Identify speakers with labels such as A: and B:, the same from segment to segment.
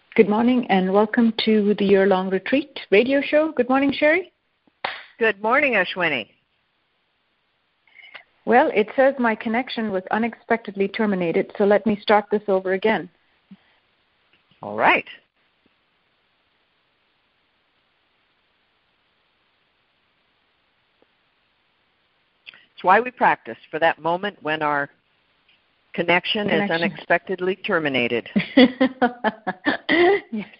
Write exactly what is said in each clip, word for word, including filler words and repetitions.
A: Good morning and welcome to the year-long retreat radio show. Good morning, Sherry.
B: Good morning, Ashwini.
A: Well, it says my connection was unexpectedly terminated, so let me start this over again.
B: All right. It's why we practice, for that moment when our connection, connection. is unexpectedly terminated.
A: Yes.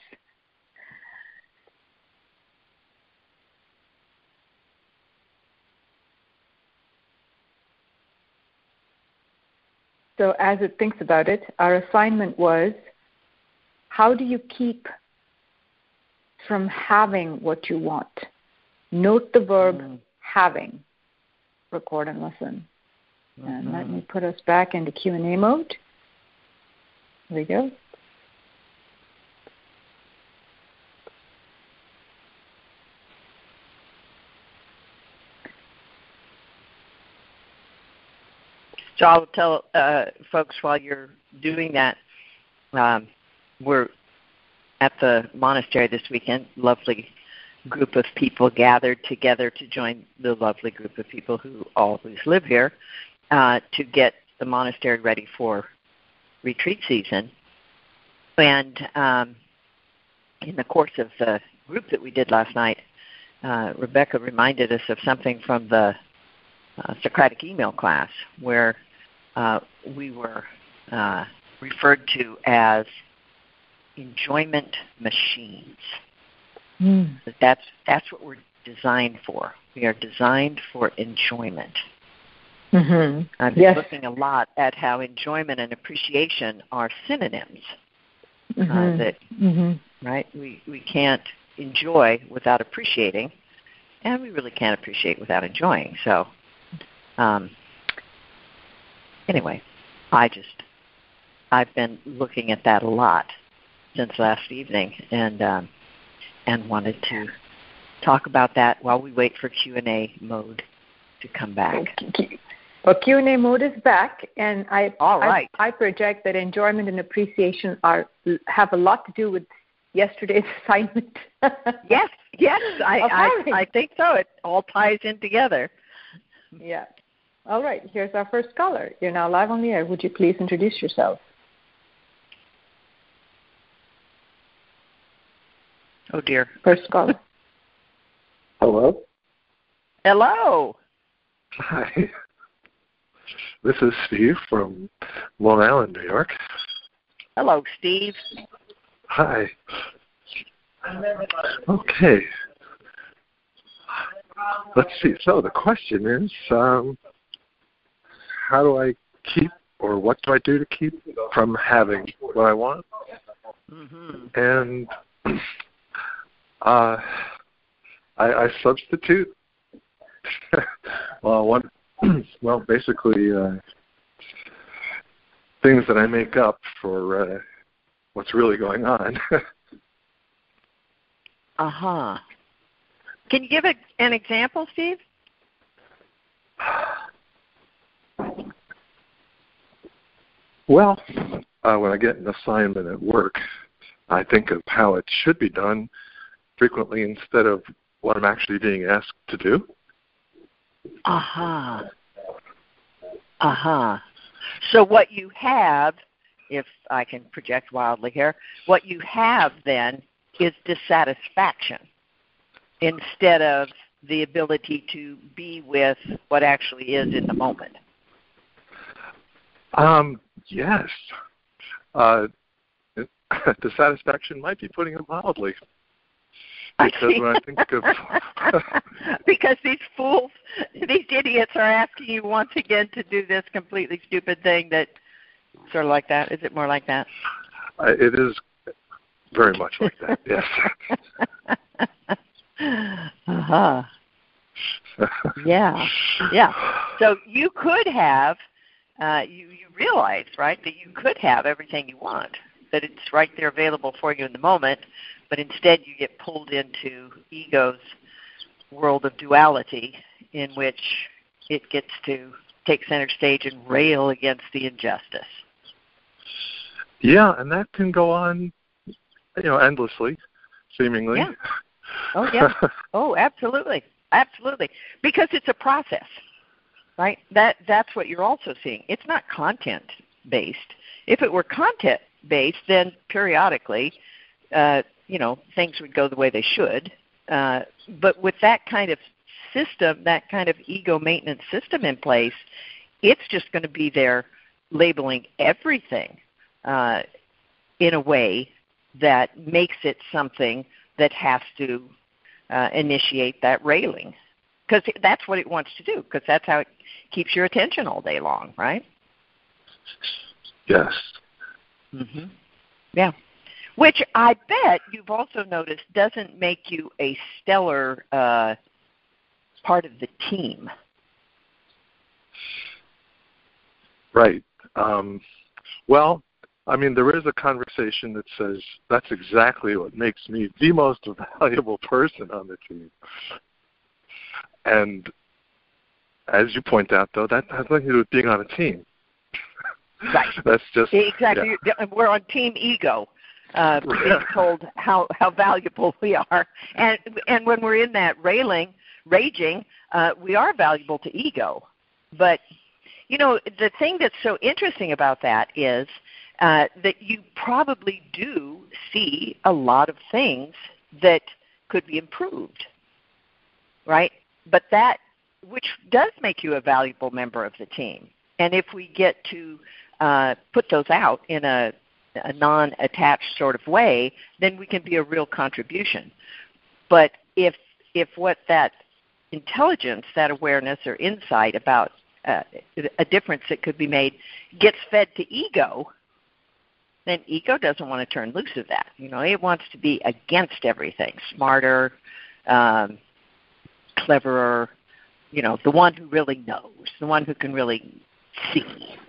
A: So as it thinks about it, our assignment was, how do you keep from having what you want? Note the verb mm. having. Record and listen. Mm-hmm. And let me put us back into Q and A mode. There we go.
B: So I'll tell uh, folks while you're doing that, um, we're at the monastery this weekend. Lovely group of people gathered together to join the lovely group of people who always live here uh, to get the monastery ready for retreat season. And um, in the course of the group that we did last night, uh, Rebecca reminded us of something from the uh, Socratic email class where uh, we were uh, referred to as enjoyment machines. Mm. That's that's what we're designed for. We are designed for enjoyment. Mm-hmm. I've been yes. looking a lot at how enjoyment and appreciation are synonyms. Mm-hmm. Uh, that mm-hmm. right, we we can't enjoy without appreciating, and we really can't appreciate without enjoying. So, um, anyway, I just I've been looking at that a lot since last evening, and. Um, and wanted to talk about that while we wait for Q and A mode to come back.
A: Well, Q and A mode is back, and I,
B: All right.
A: I, I project that enjoyment and appreciation are have a lot to do with yesterday's assignment.
B: yes, yes, I, I, I think so. It all ties in together.
A: Yeah. All right, here's our first caller. You're now live on the air. Would you please introduce yourself?
B: Oh, dear.
A: First caller.
C: Hello?
B: Hello.
C: Hi. This is Steve from Long Island, New York.
B: Hello, Steve.
C: Hi. Okay. Let's see. So the question is, um, how do I keep, or what do I do to keep from having what I want? Mm-hmm. And... Uh, I, I substitute. well, one, well, basically, uh, things that I make up for uh, what's really going on.
B: uh huh. Can you give a, an example, Steve?
C: Well, uh, when I get an assignment at work, I think of how it should be done frequently instead of what I'm actually being asked to do.
B: Uh-huh. Uh-huh. So what you have, if I can project wildly here, what you have then is dissatisfaction instead of the ability to be with what actually is in the moment.
C: Um, yes. Uh, dissatisfaction might be putting it mildly. Because when I think of...
B: because these fools, these idiots are asking you once again to do this completely stupid thing that, sort of like that. Is it more like that?
C: Uh, it is very much like that, yes.
B: uh-huh. Yeah, yeah. So you could have, uh, you, you realize, right, that you could have everything you want, that it's right there available for you in the moment, but instead you get pulled into ego's world of duality in which it gets to take center stage and rail against the injustice.
C: Yeah, and that can go on you know, endlessly, seemingly.
B: Yeah. Oh, yeah. Oh, absolutely. Absolutely. Because it's a process, right? That That's what you're also seeing. It's not content-based. If it were content-based, then periodically, uh, you know, things would go the way they should. Uh, but with that kind of system, that kind of ego maintenance system in place, it's just going to be there labeling everything uh, in a way that makes it something that has to uh, initiate that railing. Because that's what it wants to do, because that's how it keeps your attention all day long, right?
C: Yes.
B: Mm-hmm. Yeah. Which I bet you've also noticed doesn't make you a stellar uh, part of the team.
C: Right. Um, well, I mean, there is a conversation that says that's exactly what makes me the most valuable person on the team. And as you point out, though, that has nothing to do with being on a team.
B: Right.
C: That's just
B: exactly.
C: Yeah.
B: We're on team ego, uh, being told how, how valuable we are, and and when we're in that railing, raging, uh, we are valuable to ego. But you know, the thing that's so interesting about that is uh, that you probably do see a lot of things that could be improved, right? But that, which does make you a valuable member of the team. And if we get to uh, put those out in a, a non-attached sort of way, then we can be a real contribution. But if if what that intelligence, that awareness or insight about uh, a difference that could be made gets fed to ego, then ego doesn't want to turn loose of that. You know, it wants to be against everything, smarter, um, cleverer, you know, the one who really knows, the one who can really see.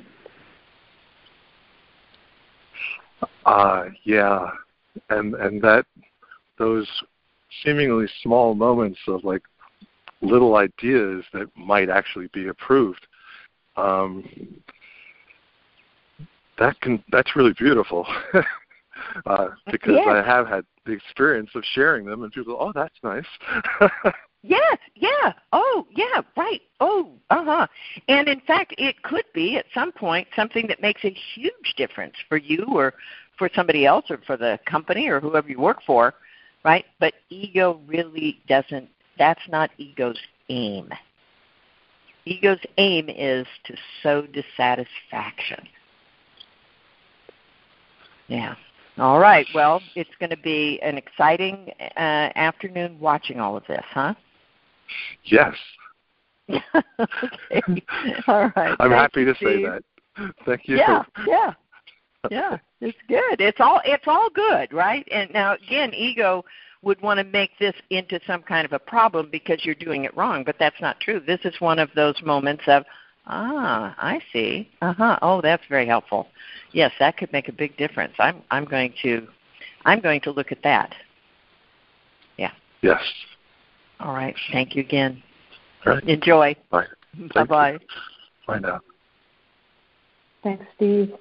C: Uh, yeah, and and that those seemingly small moments of like little ideas that might actually be approved, um, that can that's really beautiful uh, because
B: yes.
C: I have had the experience of sharing them, and people, oh, that's nice.
B: Yes, yeah, oh, yeah, right, oh, uh-huh. And in fact, it could be at some point something that makes a huge difference for you or for somebody else or for the company or whoever you work for, right? But ego really doesn't, that's not ego's aim. Ego's aim is to sow dissatisfaction. Yeah. All right, well, it's going to be an exciting uh, afternoon watching all of this, huh?
C: Yes.
B: Okay. All right.
C: I'm
B: Thank
C: happy
B: you,
C: to
B: Steve.
C: say that. Thank you.
B: Yeah, yeah, yeah. It's good. It's all it's all good, right? And now again, ego would want to make this into some kind of a problem because you're doing it wrong, but that's not true. This is one of those moments of, ah, I see. Uh huh. Oh, that's very helpful. Yes, that could make a big difference. I'm I'm going to I'm going to look at that. Yeah.
C: Yes.
B: All right. Thank you again.
C: All right.
B: Enjoy.
C: Bye.
B: Bye-bye.
C: Bye now.
A: Thanks, Steve.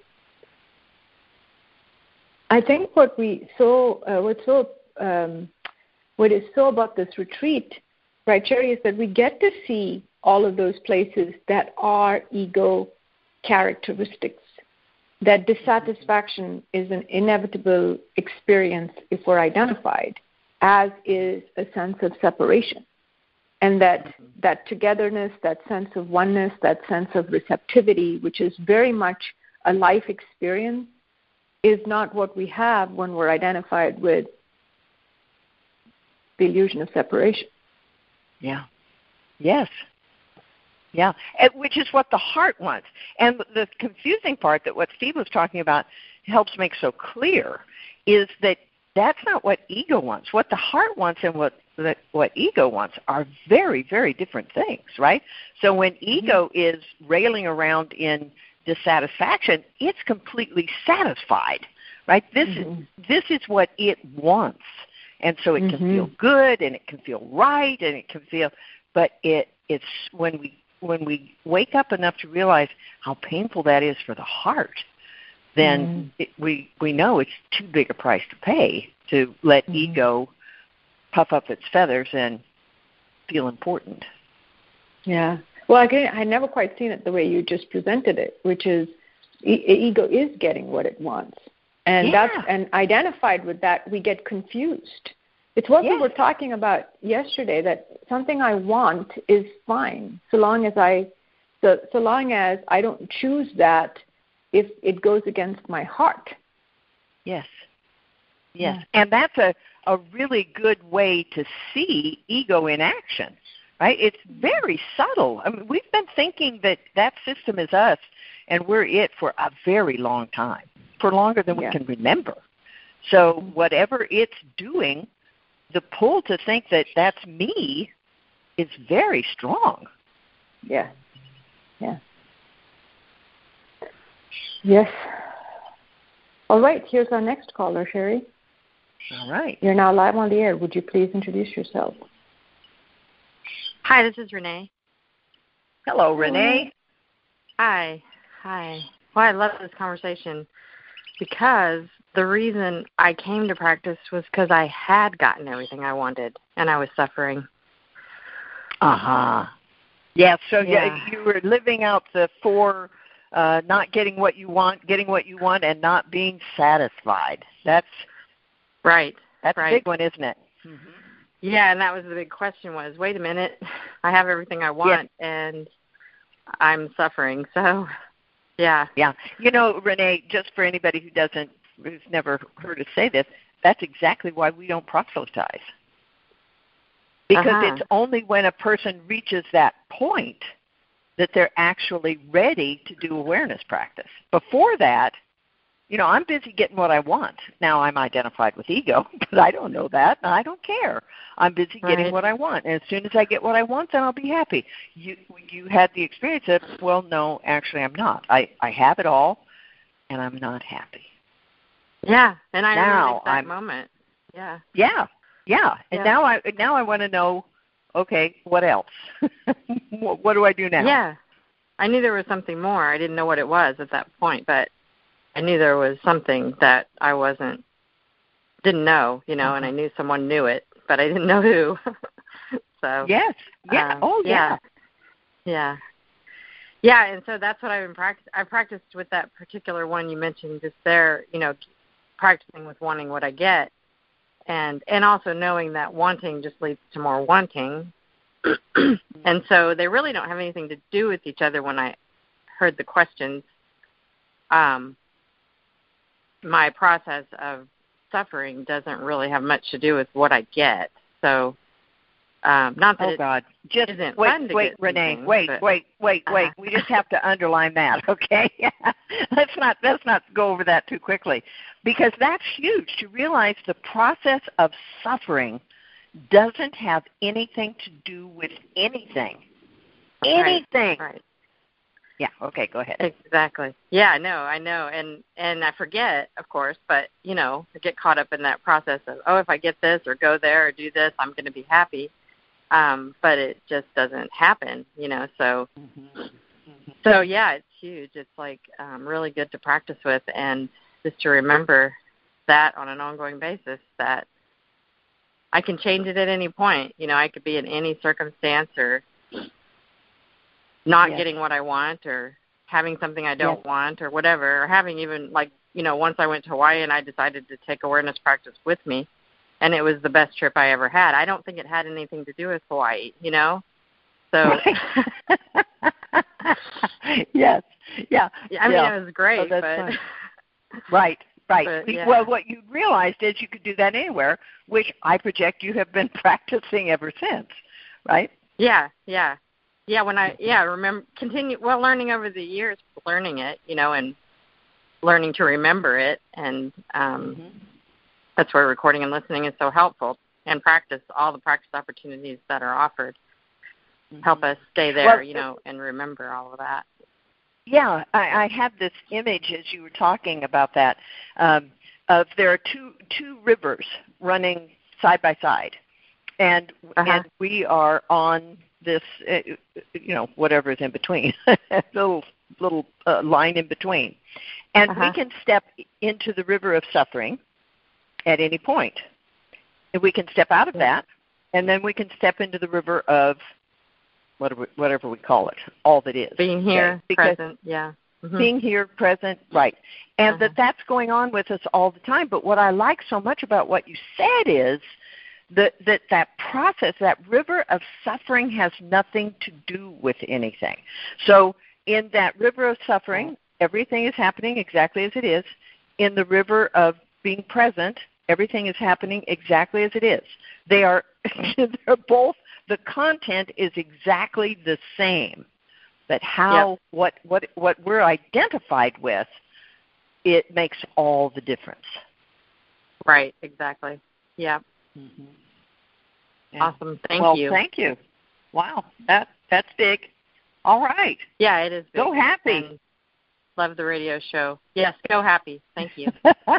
A: I think what we so uh, what's so um, what is so about this retreat, right, Sherry, is that we get to see all of those places that are ego characteristics. That dissatisfaction is an inevitable experience if we're identified, as is a sense of separation. And that mm-hmm. that togetherness, that sense of oneness, that sense of receptivity, which is very much a life experience, is not what we have when we're identified with the illusion of separation.
B: Yeah. Yes. Yeah, and which is what the heart wants. And the confusing part that what Steve was talking about helps make so clear is that that's not what ego wants. What the heart wants and what the, what ego wants are very, very different things, right? So when ego mm-hmm. is railing around in dissatisfaction, it's completely satisfied, right? This mm-hmm. is this is what it wants. And so it mm-hmm. can feel good and it can feel right and it can feel, but it it's when we when we wake up enough to realize how painful that is for the heart, then mm. it, we we know it's too big a price to pay to let
A: mm-hmm.
B: ego puff up its feathers and feel important.
A: Yeah. Well, again, I never quite seen it the way you just presented it, which is e- ego is getting what it wants. And
B: yeah.
A: that's and identified with that, we get confused. It's what
B: yes.
A: we were talking about yesterday, that something I want is fine, so long as I so, so long as I don't choose that if it goes against my heart.
B: Yes. Yes.
A: Yeah.
B: And that's a, a really good way to see ego in action. Right? It's very subtle. I mean, we've been thinking that that system is us and we're it for a very long time, for longer than
A: yeah.
B: we can remember. So whatever it's doing, the pull to think that that's me is very strong.
A: Yeah. Yeah. Yes. All right. Here's our next caller, Sherry.
B: All right.
A: You're now live on the air. Would you please introduce yourself?
D: Hi, this is Renee.
B: Hello, Renee.
D: Hi. Hi. Well, I love this conversation because the reason I came to practice was because I had gotten everything I wanted and I was suffering.
B: Uh-huh. Yeah, so
D: yeah.
B: yeah, you were living out the four, uh, not getting what you want, getting what you want, and not being satisfied. That's
D: right.
B: That's
D: right.
B: a big one, isn't it? Mm-hmm.
D: Yeah, and that was the big question was, wait a minute, I have everything I want, yeah. and I'm suffering. So, yeah.
B: Yeah. You know, Renee, just for anybody who doesn't, who's never heard us say this, that's exactly why we don't proselytize. Because
D: uh-huh.
B: it's only when a person reaches that point that they're actually ready to do awareness practice. Before that, you know, I'm busy getting what I want. Now I'm identified with ego, but I don't know that, and I don't care. I'm busy getting
D: right.
B: what I want, and as soon as I get what I want, then I'll be happy. You you had the experience of, well, no, actually I'm not. I, I have it all, and I'm not happy.
D: Yeah, and I
B: now
D: remember that
B: I'm,
D: moment. Yeah.
B: Yeah, yeah, and
D: yeah.
B: now I now I want to know, okay, what else? what, what do I do now?
D: Yeah, I knew there was something more. I didn't know what it was at that point, but I knew there was something that I wasn't, didn't know, you know, mm-hmm. and I knew someone knew it, but I didn't know who. so
B: yes, yeah,
D: um,
B: oh yeah.
D: yeah, yeah, yeah, and so that's what I've been practicing. I practiced with that particular one you mentioned, just there, you know, practicing with wanting what I get, and and also knowing that wanting just leads to more wanting, and so they really don't have anything to do with each other. When I heard the questions, um. my process of suffering doesn't really have much to do with what I get. So, um, not that
B: oh God, just
D: isn't
B: wait,
D: fun to
B: wait,
D: get
B: Renee,
D: things,
B: wait,
D: but,
B: wait, wait,
D: uh-huh.
B: wait. We just have to underline that, okay? let's not let's not go over that too quickly, because that's huge. To realize the process of suffering doesn't have anything to do with anything. Anything.
D: Right. right.
B: Yeah, okay, go ahead.
D: Exactly. Yeah, I know, I know. And and I forget, of course, but, you know, I get caught up in that process of, oh, if I get this or go there or do this, I'm going to be happy. Um, but it just doesn't happen, you know. So, mm-hmm. Mm-hmm. so yeah, it's huge. It's, like, um, really good to practice with and just to remember that on an ongoing basis, that I can change it at any point. You know, I could be in any circumstance or not yes. getting what I want or having something I don't yes. want or whatever, or having even, like, you know, once I went to Hawaii and I decided to take awareness practice with me, and it was the best trip I ever had. I don't think it had anything to do with Hawaii, you know? So,
B: yes, yeah.
D: I mean,
B: yeah.
D: it was great,
B: oh, that's
D: but...
B: fun. Right, right.
D: But, yeah.
B: Well, what you realized is you could do that anywhere, which I project you have been practicing ever since, right?
D: Yeah, yeah. Yeah, when I, yeah, remember, continue, well, learning over the years, learning it, you know, and learning to remember it, and um, mm-hmm. that's where recording and listening is so helpful, and practice, all the practice opportunities that are offered mm-hmm. help us stay there, well, you know, and remember all of that.
B: Yeah, I, I had this image as you were talking about that, um, of there are two two rivers running side by side, and
D: uh-huh.
B: and we are on this, uh, you know, whatever is in between, little little uh, line in between. And uh-huh. we can step into the river of suffering, at any point. And we can step out of that, and then we can step into the river of whatever, whatever we call it, all that is.
D: Being here,
B: okay?
D: present, yeah. Mm-hmm.
B: Being here, present, right. And
D: uh-huh.
B: that that's going on with us all the time. But what I like so much about what you said is that that, that process, that river of suffering has nothing to do with anything. So in that river of suffering, everything is happening exactly as it is. In the river of being present, everything is happening exactly as it is. They are they're both, the content is exactly the same. But how, yep. what, what, what we're identified with, it makes all the difference.
D: Right, exactly. Yeah.
B: Mm-hmm.
D: yeah. Awesome. Thank
B: well,
D: you.
B: Well, thank you. Wow, that that's big. All right.
D: Yeah, it is big.
B: Go happy.
D: And love the radio show. Yes, go happy. Thank you.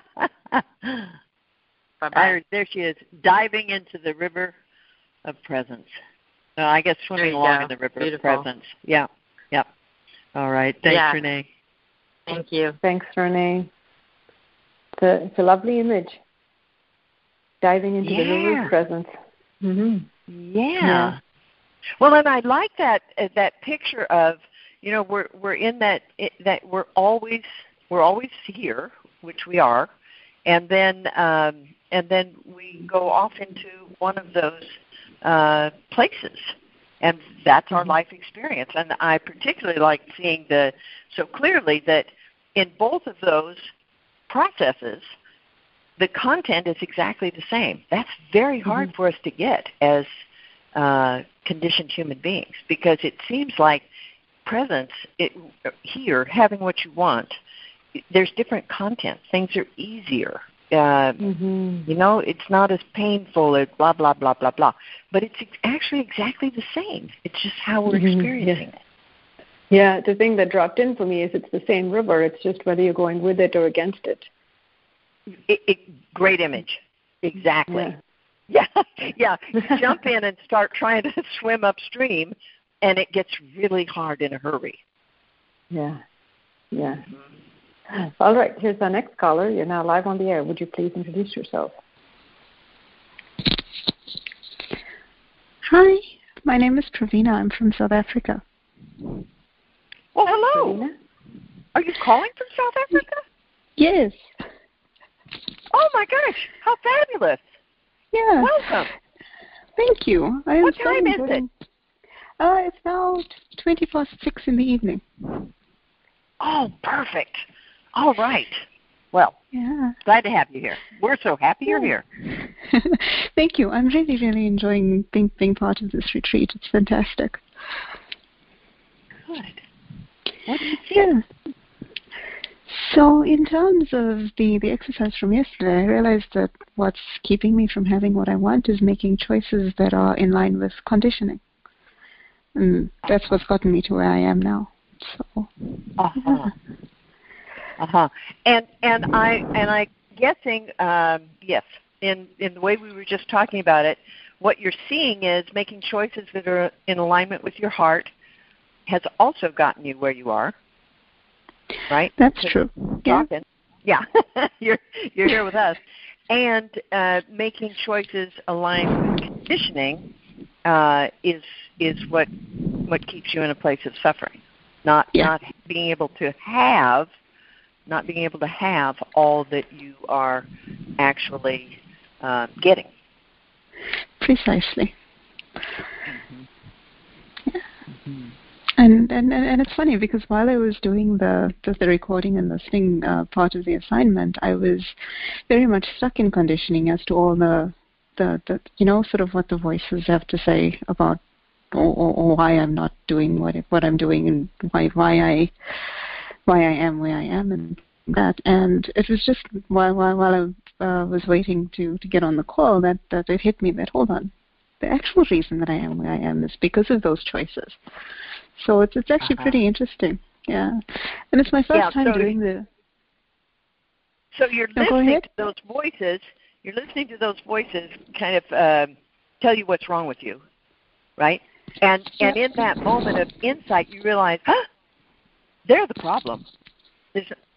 D: Bye-bye.
B: There she is, diving into the river of presence. Uh, I guess swimming along
D: go.
B: in the river
D: Beautiful.
B: of presence. Yeah, yeah. All right. Thanks,
D: yeah.
B: Renee.
D: Thank you.
A: Thanks, Renee. It's a, it's a lovely image. Diving into
B: yeah.
A: the river of presence. Mm-hmm.
B: Yeah.
A: yeah.
B: Well, and I like that uh, that picture of, you know, we're we're in that it, that we're always we're always here, which we are, and then um, and then we go off into one of those uh, places, and that's mm-hmm. our life experience. And I particularly like seeing the so clearly that in both of those processes, the content is exactly the same. That's very hard mm-hmm. for us to get as uh, conditioned human beings, because it seems like presence, it, here, having what you want, there's different content. Things are easier. Uh, mm-hmm. You know, it's not as painful as blah, blah, blah, blah, blah. But it's ex- actually exactly the same. It's just how we're
A: mm-hmm.
B: experiencing
A: yeah.
B: it.
A: Yeah, the thing that dropped in for me is it's the same river. It's just whether you're going with it or against it.
B: It, it great image. Exactly.
A: Yeah.
B: Yeah. yeah. You jump in and start trying to swim upstream, and it gets really hard in a hurry.
A: Yeah. Yeah. Mm-hmm. All right. Here's our next caller. You're now live on the air. Would you please introduce yourself?
E: Hi. My name is Pravina. I'm from South Africa.
B: Well, hello. Pravina? Are you calling from South Africa?
E: Yes.
B: Oh, my gosh. How fabulous.
E: Yeah.
B: Welcome.
E: Thank you. I
B: what time is it?
E: Uh, it's now twenty past six in the evening.
B: Oh, perfect. All right. Well,
E: yeah.
B: glad to have you here. We're so happy
E: yeah.
B: you're here.
E: Thank you. I'm really, really enjoying being, being part of this retreat. It's fantastic.
B: Good. What do you think?
E: Yeah. So in terms of the, the exercise from yesterday, I realized that what's keeping me from having what I want is making choices that are in line with conditioning. And that's what's gotten me to where I am now. So,
B: uh-huh.
E: Yeah.
B: Uh-huh. And and I and I guessing um, yes, in, in the way we were just talking about it, what you're seeing is making choices that are in alignment with your heart has also gotten you where you are. Right?
E: That's true. Yeah.
B: Yeah. you're you're here with us. And uh, making choices aligned with conditioning uh, is is what what keeps you in a place of suffering. Not
E: yeah.
B: not being able to have not being able to have all that you are actually uh, getting.
E: Precisely.
B: Mm-hmm.
E: Yeah. Mm-hmm. And, and and it's funny because while I was doing the the, the recording and listening uh, part of the assignment, I was very much stuck in conditioning as to all the, the, the you know, sort of what the voices have to say about or, or, or why I'm not doing what what I'm doing and why why I why I am where I am and that. And it was just while while, while I uh, was waiting to, to get on the call that, that it hit me that hold on, the actual reason that I am where I am is because of those choices. So it's it's actually uh-huh. pretty interesting, yeah. And it's my first
B: yeah,
E: time
B: so
E: doing the.
B: So you're
E: no,
B: listening to those voices. You're listening to those voices kind of uh, tell you what's wrong with you, right? And
E: yeah.
B: and in that moment of insight, you realize, huh, they're the problem. There's,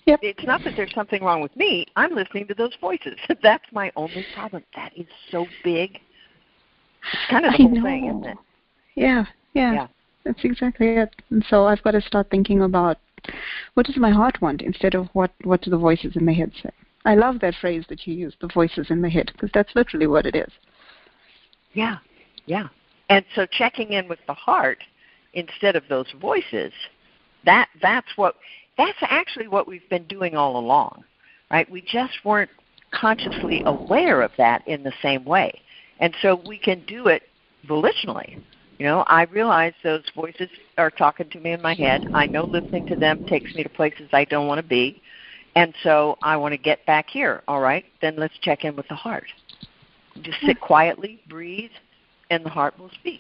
E: Yep.
B: It's not that there's something wrong with me. I'm listening to those voices. That's my only problem. That is so big. It's kind of the
E: I
B: whole
E: know.
B: thing, isn't it?
E: Yeah, yeah,
B: yeah.
E: That's exactly it. And so I've got to start thinking about what does my heart want instead of what, what do the voices in my head say. I love that phrase that you use, the voices in the head, because that's literally what it is.
B: Yeah, yeah. And so checking in with the heart instead of those voices, that that's what that's actually what we've been doing all along, right? We just weren't consciously aware of that in the same way. And so we can do it volitionally. You know, I realize those voices are talking to me in my head. I know listening to them takes me to places I don't want to be. And so I want to get back here. All right, then let's check in with the heart. Just sit quietly, breathe, and the heart will speak.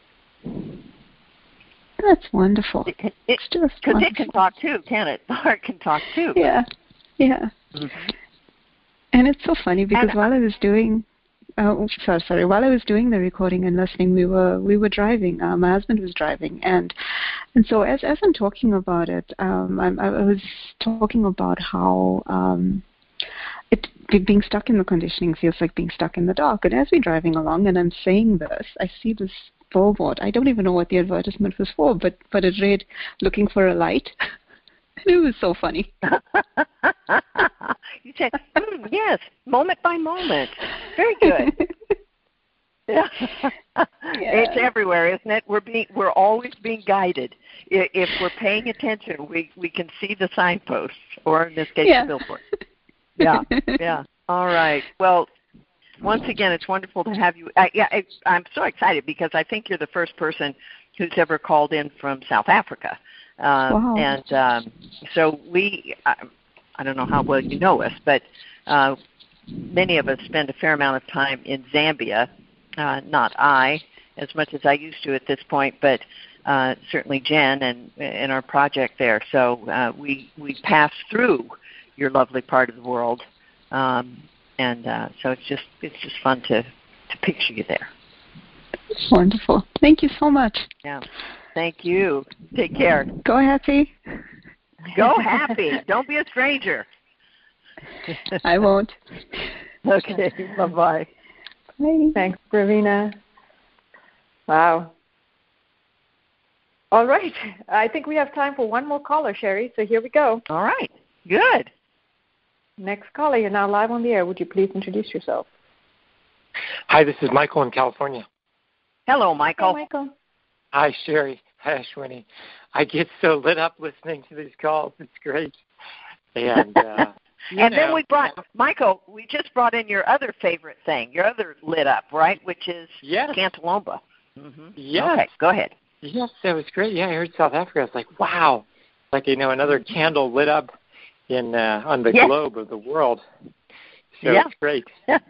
E: That's wonderful.
B: It, it,
E: it's just
B: because it can talk too, can it? The heart can talk too.
E: Yeah, yeah. Mm-hmm. And it's so funny because and, while I was doing, uh, sorry, sorry, while I was doing the recording and listening, we were we were driving. Uh, my husband was driving, and and so as as I'm talking about it, um, I'm, I was talking about how. Um, It, being stuck in the conditioning feels like being stuck in the dark. And as we're driving along and I'm saying this, I see this billboard. I don't even know what the advertisement was for, but, but it read, looking for a light. And it was so funny.
B: You said, mm, yes, moment by moment. Very good. Yeah. Yeah. It's everywhere, isn't it? We're being, we're always being guided. If we're paying attention, we, we can see the signposts, or in this case, yeah. the billboard. Yeah, yeah. All right. Well, once again, it's wonderful to have you. I, yeah, I, I'm so excited because I think you're the first person who's ever called in from South Africa. Um,
E: wow.
B: And um, so we, I, I don't know how well you know us, but uh, many of us spend a fair amount of time in Zambia. Uh, not I, as much as I used to at this point, but uh, certainly Jen and, and our project there. So uh, we, we pass through your lovely part of the world, um, and uh, so it's just it's just fun to, to picture you there.
E: Wonderful. Thank you so much.
B: Yeah. Thank you. Take care.
E: Go happy.
B: Go happy. Don't be a stranger.
E: I won't.
B: Okay. Bye-bye.
E: Bye.
A: Thanks, Pravina. Wow. All right. I think we have time for one more caller, Sherry, so here we go.
B: All right. Good.
A: Next caller, you're now live on the air. Would you please introduce yourself?
F: Hi, this is Michael in California.
B: Hello, Michael.
A: Hey, Michael.
F: Hi, Sherry. Hi, Ashwini. I get so lit up listening to these calls. It's great. And uh,
B: and
F: know,
B: then we brought, Michael, we just brought in your other favorite thing, your other lit up, right, which is
F: yes.
B: Cantalomba. Mm-hmm.
F: Yes.
B: Okay, go ahead.
F: Yes, that was great. Yeah, I heard South Africa. I was like, wow. Like, you know, another candle lit up in uh, on the
B: yes.
F: globe of the world. So
B: yeah.
F: it's great.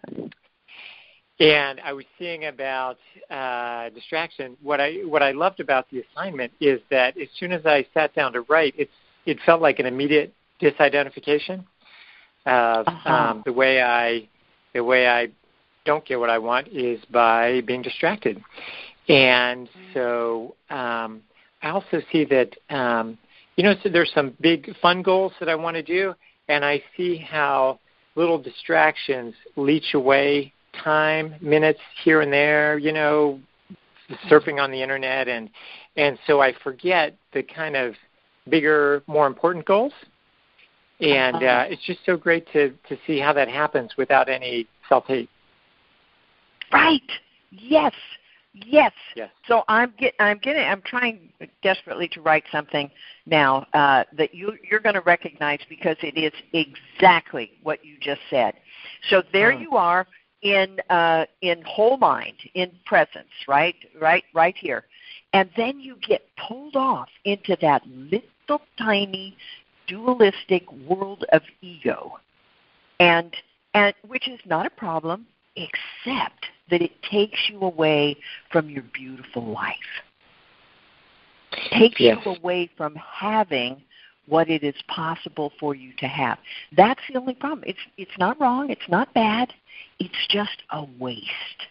F: And I was seeing about uh, distraction. What I what I loved about the assignment is that as soon as I sat down to write, it's it felt like an immediate disidentification of
B: uh-huh.
F: um, the way I the way I don't get what I want is by being distracted. And so um, I also see that. Um, You know, so there's some big fun goals that I want to do, and I see how little distractions leach away time, minutes here and there, you know, surfing on the Internet. And, and so I forget the kind of bigger, more important goals. And uh, it's just so great to, to see how that happens without any self-hate.
B: Right. Yes. Yes.
F: Yes.
B: So I'm get, I'm getting I'm trying desperately to write something now uh, that you you're going to recognize because it is exactly what you just said. So there
F: oh.
B: you are in uh, in whole mind, in presence, right, right, right here, and then you get pulled off into that little tiny dualistic world of ego, and and which is not a problem, except that it takes you away from your beautiful life. It takes
F: yes.
B: you away from having what it is possible for you to have. That's the only problem. It's it's not wrong. It's not bad. It's just a waste.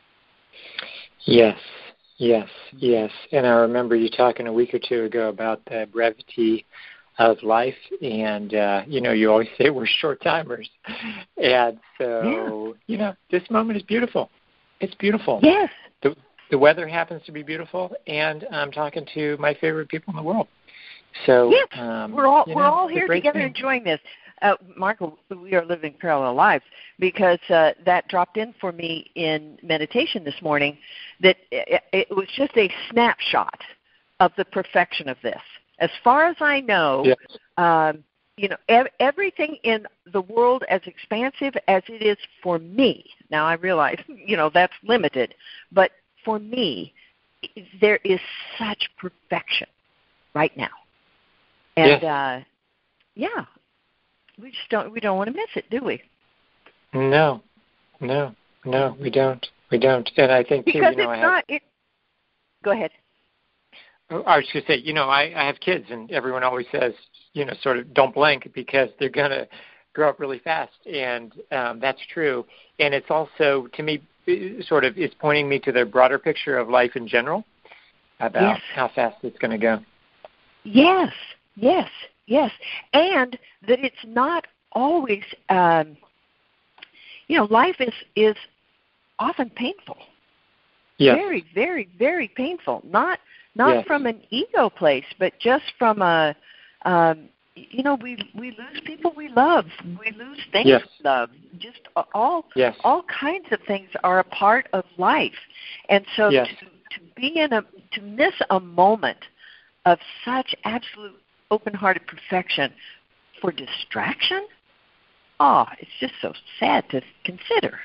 F: Yes, yes, yes. And I remember you talking a week or two ago about the brevity of life. And, uh, you know, you always say we're short timers. And so, yeah. you know, this moment is beautiful. It's beautiful.
B: Yes.
F: The, the weather happens to be beautiful, and I'm talking to my favorite people in the world. So
B: yes,
F: um,
B: we're all
F: you
B: we're
F: know,
B: all here together
F: thing.
B: enjoying this. Uh, Michael, we are living parallel lives because uh, that dropped in for me in meditation this morning. That it, it was just a snapshot of the perfection of this. As far as I know,
F: yes.
B: um, you know, ev- everything in the world, as expansive as it is for me. Now I realize, you know, that's limited, but for me, there is such perfection right now. And
F: yes.
B: uh, yeah, we just don't we don't want to miss it, do we?
F: No, no, no, we don't. We don't. And I think
B: because
F: too, you know,
B: it's
F: I have,
B: not. It, go ahead.
F: I was going to say, you know, I, I have kids, and everyone always says, you know, sort of don't blink because they're going to grow up really fast, and um, that's true. And it's also, to me, sort of, it's pointing me to the broader picture of life in general about
B: yes.
F: how fast it's going to go.
B: Yes, yes, yes, and that it's not always, um, you know, life is is often painful.
F: Yes.
B: Very, very, very painful. Not not
F: yes.
B: from an ego place, but just from a, um, you know, we we lose people we love. We lose things
F: yes.
B: we love. Just all
F: yes.
B: all kinds of things are a part of life, and so
F: yes.
B: to to be in a to miss a moment of such absolute open-hearted perfection for distraction, oh, it's just so sad to consider.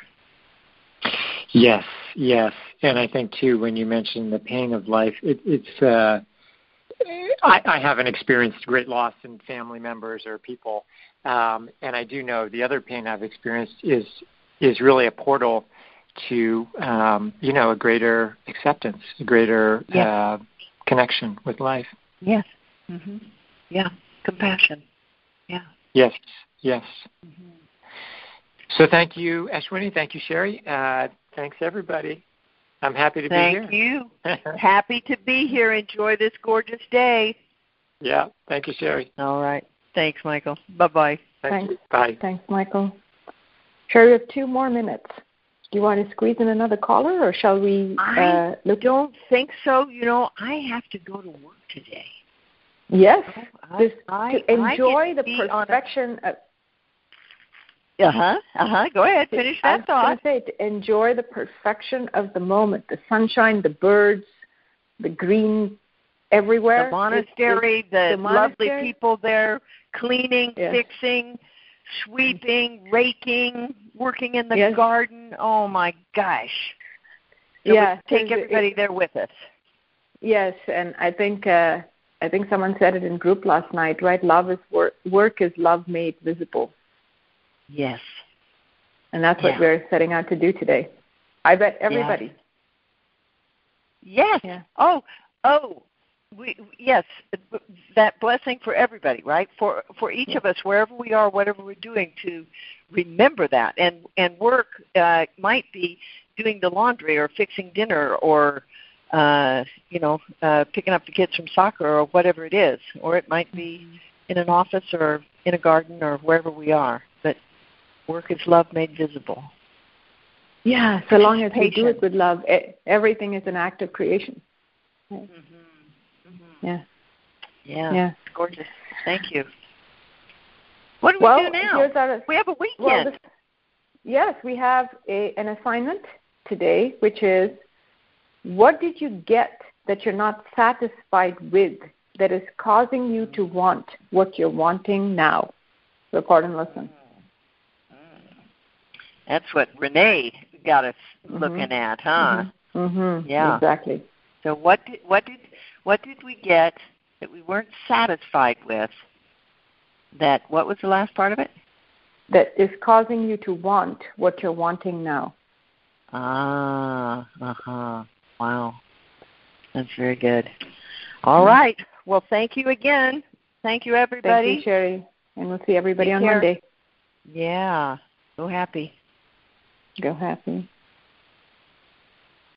F: Yes, yes. And I think, too, when you mentioned the pain of life, it, it's, uh, I, I haven't experienced great loss in family members or people. Um, and I do know the other pain I've experienced is, is really a portal to, um, you know, a greater acceptance, a greater
B: yes.
F: uh, connection with life.
B: Yes. Mm-hmm. Yeah. Compassion. Yeah.
F: Yes. Yes.
B: Mm-hmm.
F: So thank you, Ashwini. Thank you, Sherry. Uh, thanks, everybody. I'm happy to
B: thank
F: be here.
B: Thank you. Happy to be here. Enjoy this gorgeous day.
F: Yeah. Thank you, Sherry.
B: All right. Thanks, Michael. Bye-bye.
F: Thank
A: Thanks.
F: You. Bye.
A: Thanks, Michael. Sherry, we have two more minutes. Do you want to squeeze in another caller, or shall we uh,
B: I
A: look?
B: don't think so. You know, I have to go to work today.
A: Yes.
B: I,
A: This,
B: I,
A: to enjoy
B: I
A: the perfection
B: a...
A: of...
B: Uh-huh. Uh-huh. Go ahead. Finish that
A: I
B: thought.
A: was going to say, to enjoy the perfection of the moment, the sunshine, the birds, the green everywhere.
B: The monastery,
A: it's, it's,
B: the,
A: the monastery.
B: lovely people there, cleaning,
A: yes.
B: fixing, sweeping, raking, working in the
A: yes.
B: garden. Oh, my gosh. So
A: yeah.
B: Take everybody
A: it,
B: there with us.
A: Yes, and I think uh, I think someone said it in group last night, right? Love is work. Work is love made visible.
B: Yes.
A: And that's
B: yeah.
A: what we're setting out to do today. I bet everybody.
B: Yes. yes.
A: Yeah.
B: Oh, oh, we, yes, that blessing for everybody, right? For for each yeah. of us, wherever we are, whatever we're doing, to remember that. And, and work uh, might be doing the laundry or fixing dinner or, uh, you know, uh, picking up the kids from soccer or whatever it is. Or it might be in an office or in a garden or wherever we are. But work is love made visible.
A: Yeah, so long as we do it with love, everything is an act of creation.
B: Mm-hmm. Mm-hmm.
A: Yeah.
B: Yeah.
A: Yeah.
B: Gorgeous. Thank you. What do
A: well,
B: we do now?
A: Here's our,
B: we have a weekend.
A: Well, this, yes, we have a, an assignment today, which is, what did you get that you're not satisfied with that is causing you to want what you're wanting now? Record and listen.
B: That's what Renee got us
A: mm-hmm.
B: looking at, huh?
A: Mm-hmm. Mm-hmm.
B: Yeah,
A: exactly.
B: So what did what did what did we get that we weren't satisfied with? That what was the last part of it?
A: That is causing you to want what you're wanting now.
B: Ah, uh huh. Wow, that's very good. All mm-hmm. right. Well, thank you again. Thank you, everybody.
A: Thank you, Sherry, and we'll see everybody
B: Take
A: on
B: care.
A: Monday.
B: Yeah. Go happy.
A: Go happy.